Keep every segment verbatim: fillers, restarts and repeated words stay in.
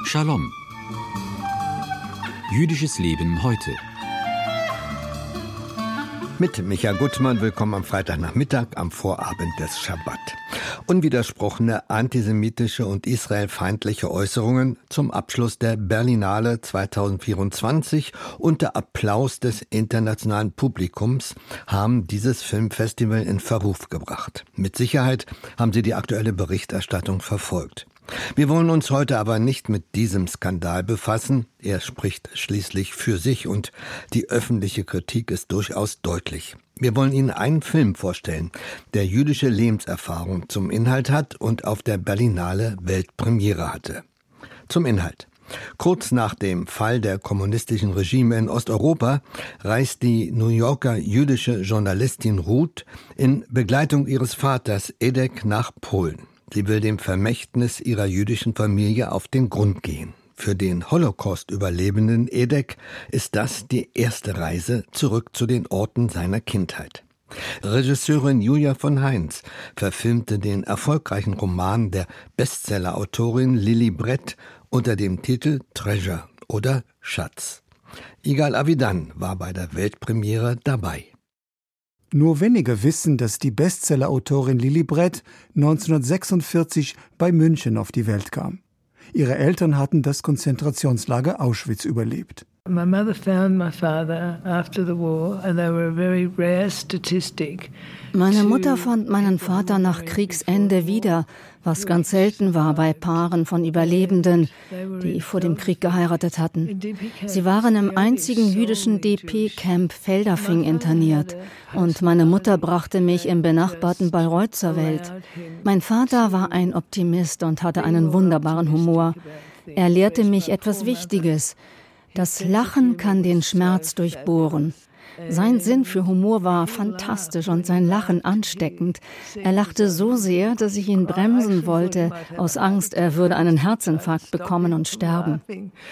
Shalom. Jüdisches Leben heute. Mit Michael Gutmann, willkommen am Freitagnachmittag, am Vorabend des Schabbat. Unwidersprochene antisemitische und israelfeindliche Äußerungen zum Abschluss der Berlinale zweitausendvierundzwanzig unter Applaus des internationalen Publikums haben dieses Filmfestival in Verruf gebracht. Mit Sicherheit haben Sie die aktuelle Berichterstattung verfolgt. Wir wollen uns heute aber nicht mit diesem Skandal befassen. Er spricht schließlich für sich und die öffentliche Kritik ist durchaus deutlich. Wir wollen Ihnen einen Film vorstellen, der jüdische Lebenserfahrung zum Inhalt hat und auf der Berlinale Weltpremiere hatte. Zum Inhalt. Kurz nach dem Fall der kommunistischen Regime in Osteuropa reist die New Yorker jüdische Journalistin Ruth in Begleitung ihres Vaters Edek nach Polen. Sie will dem Vermächtnis ihrer jüdischen Familie auf den Grund gehen. Für den Holocaust-Überlebenden Edek ist das die erste Reise zurück zu den Orten seiner Kindheit. Regisseurin Julia von Heinz verfilmte den erfolgreichen Roman der Bestsellerautorin Lili Brett unter dem Titel Treasure oder Schatz. Yigal Avidan war bei der Weltpremiere dabei. Nur wenige wissen, dass die Bestsellerautorin Lili Brett neunzehnhundertsechsundvierzig bei München auf die Welt kam. Ihre Eltern hatten das Konzentrationslager Auschwitz überlebt. My mother found my father after the war and they were a very rare statistic. Meine Mutter fand meinen Vater nach Kriegsende wieder, was ganz selten war bei Paaren von Überlebenden, die vor dem Krieg geheiratet hatten. Sie waren im einzigen jüdischen D P-Camp Feldafing interniert und meine Mutter brachte mich im benachbarten Bayreuth zur Welt. Mein Vater war ein Optimist und hatte einen wunderbaren Humor. Er lehrte mich etwas Wichtiges. Das Lachen kann den Schmerz durchbohren. Sein Sinn für Humor war fantastisch und sein Lachen ansteckend. Er lachte so sehr, dass ich ihn bremsen wollte, aus Angst, er würde einen Herzinfarkt bekommen und sterben.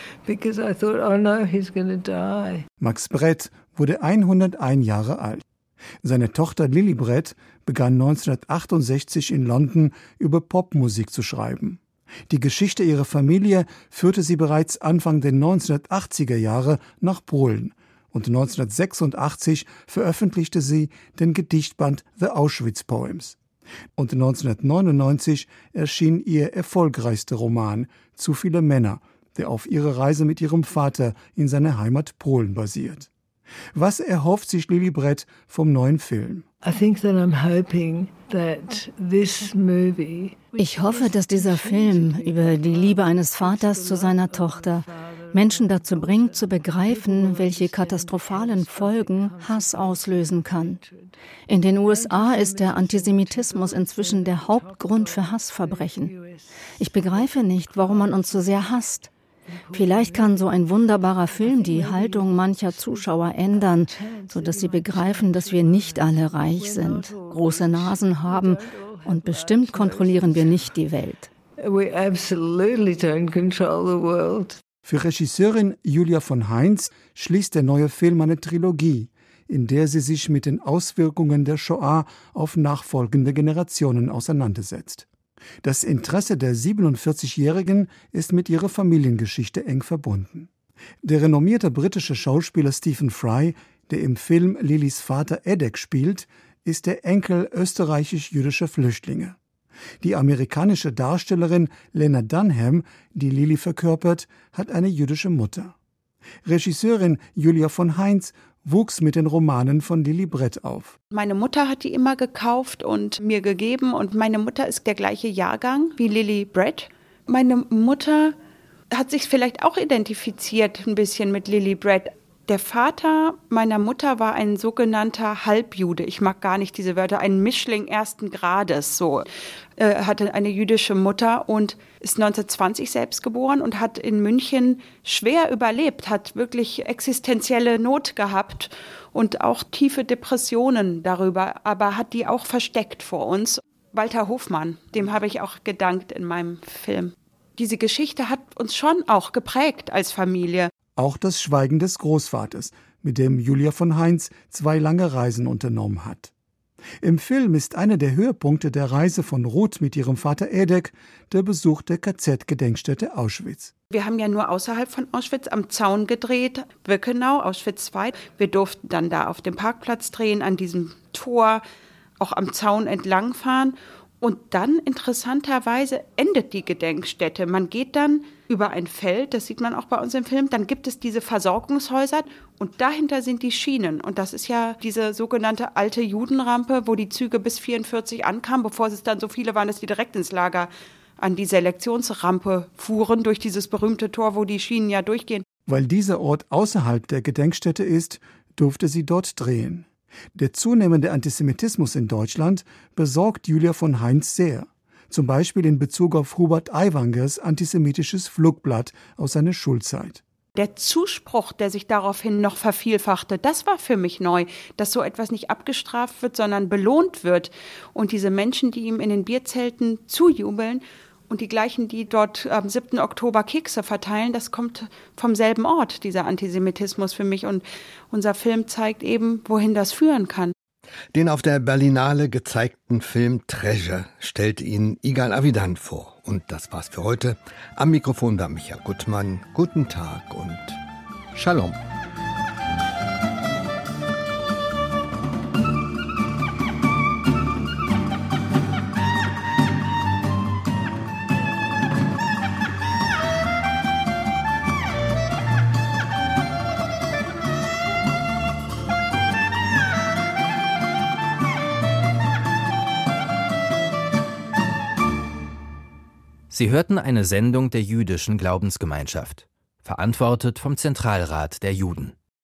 Max Brett wurde hunderteins Jahre alt. Seine Tochter Lili Brett begann neunzehnhundertachtundsechzig in London über Popmusik zu schreiben. Die Geschichte ihrer Familie führte sie bereits Anfang der neunzehnhundertachtziger Jahre nach Polen und neunzehnhundertsechsundachtzig veröffentlichte sie den Gedichtband The Auschwitz Poems. Und neunzehnhundertneunundneunzig erschien ihr erfolgreichster Roman Zu viele Männer, der auf ihrer Reise mit ihrem Vater in seiner Heimat Polen basiert. Was erhofft sich Lili Brett vom neuen Film? Ich hoffe, dass dieser Film über die Liebe eines Vaters zu seiner Tochter Menschen dazu bringt, zu begreifen, welche katastrophalen Folgen Hass auslösen kann. In den U S A ist der Antisemitismus inzwischen der Hauptgrund für Hassverbrechen. Ich begreife nicht, warum man uns so sehr hasst. Vielleicht kann so ein wunderbarer Film die Haltung mancher Zuschauer ändern, sodass sie begreifen, dass wir nicht alle reich sind, große Nasen haben und bestimmt kontrollieren wir nicht die Welt. We absolutely don't control the world. Für Regisseurin Julia von Heinz schließt der neue Film eine Trilogie, in der sie sich mit den Auswirkungen der Shoah auf nachfolgende Generationen auseinandersetzt. Das Interesse der siebenundvierzigjährigen ist mit ihrer Familiengeschichte eng verbunden. Der renommierte britische Schauspieler Stephen Fry, der im Film Lilis Vater Edek spielt, ist der Enkel österreichisch-jüdischer Flüchtlinge. Die amerikanische Darstellerin Lena Dunham, die Lili verkörpert, hat eine jüdische Mutter. Regisseurin Julia von Heinz wuchs mit den Romanen von Lili Brett auf. Meine Mutter hat die immer gekauft und mir gegeben und meine Mutter ist der gleiche Jahrgang wie Lili Brett. Meine Mutter hat sich vielleicht auch identifiziert ein bisschen mit Lili Brett. Der Vater meiner Mutter war ein sogenannter Halbjude. Ich mag gar nicht diese Wörter. Ein Mischling ersten Grades. So äh, hatte eine jüdische Mutter und ist neunzehnhundertzwanzig selbst geboren und hat in München schwer überlebt, hat wirklich existenzielle Not gehabt und auch tiefe Depressionen darüber, aber hat die auch versteckt vor uns. Walter Hofmann, dem habe ich auch gedankt in meinem Film. Diese Geschichte hat uns schon auch geprägt als Familie. Auch das Schweigen des Großvaters, mit dem Julia von Heinz zwei lange Reisen unternommen hat. Im Film ist einer der Höhepunkte der Reise von Ruth mit ihrem Vater Edek der Besuch der K Z-Gedenkstätte Auschwitz. Wir haben ja nur außerhalb von Auschwitz am Zaun gedreht, Birkenau, Auschwitz zwei. Wir durften dann da auf dem Parkplatz drehen, an diesem Tor, auch am Zaun entlangfahren. Und dann, interessanterweise, endet die Gedenkstätte. Man geht dann über ein Feld, das sieht man auch bei uns im Film, dann gibt es diese Versorgungshäuser und dahinter sind die Schienen. Und das ist ja diese sogenannte alte Judenrampe, wo die Züge bis vierundvierzig ankamen, bevor es dann so viele waren, dass die direkt ins Lager an die Selektionsrampe fuhren, durch dieses berühmte Tor, wo die Schienen ja durchgehen. Weil dieser Ort außerhalb der Gedenkstätte ist, durfte sie dort drehen. Der zunehmende Antisemitismus in Deutschland besorgt Julia von Heinz sehr. Zum Beispiel in Bezug auf Hubert Aiwangers antisemitisches Flugblatt aus seiner Schulzeit. Der Zuspruch, der sich daraufhin noch vervielfachte, das war für mich neu, dass so etwas nicht abgestraft wird, sondern belohnt wird. Und diese Menschen, die ihm in den Bierzelten zujubeln und die gleichen, die dort am siebten Oktober Kekse verteilen, das kommt vom selben Ort, dieser Antisemitismus für mich. Und unser Film zeigt eben, wohin das führen kann. Den auf der Berlinale gezeigten Film Treasure stellt Ihnen Igal Avidan vor. Und das war's für heute. Am Mikrofon war Micha Gutmann. Guten Tag und Shalom. Sie hörten eine Sendung der Jüdischen Glaubensgemeinschaft, verantwortet vom Zentralrat der Juden.